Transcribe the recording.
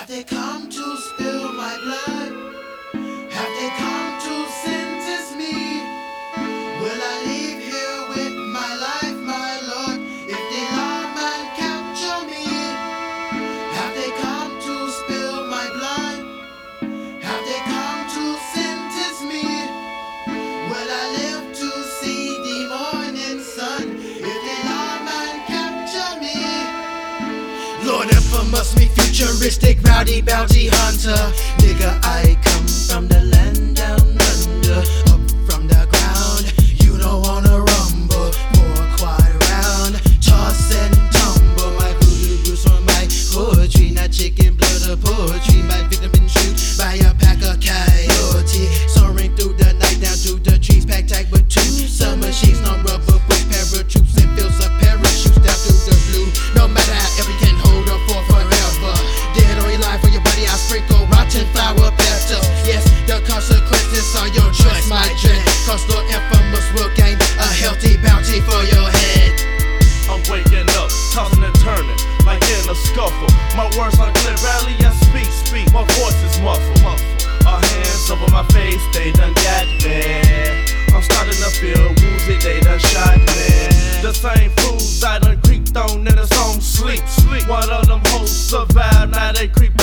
Have they come to spill my blood? Have they come to sentence me? Will I leave here with my life, my Lord, if the lawman capture me? Have they come to spill my blood? Have they come to sentence me? Will I live to see the morning sun if the lawman capture me? Lord infamous, me futuristic, rowdy, bounty hunter. Nigga, I come from the land down under, up from the ground. You don't wanna rumble for a quiet round. Toss and tumble, my voodoo goose on my poetry. Not chicken blood or poetry. My victim been shoot by a pack of coyote. Soaring through the night down through the trees, packed tight with two summer sheets, no rubber bush, paratroops and fields of parachutes down through the blue. No matter how every can hold up for forever. Dead or alive for your body, I sprinkle rotten flower petals. Yes, the consequences are your choice, my dread. Cause Lord infamous will gain a healthy bounty for your head. I'm waking up, tossing and turning, like in a scuffle. My words are clear, rarely I speak. My voice is muffled. Our hands over my face, they done got me. I'm starting to feel woozy, they done shot me. The same fools I done creeped on in the song sleep. One of them hoes survived, now they creep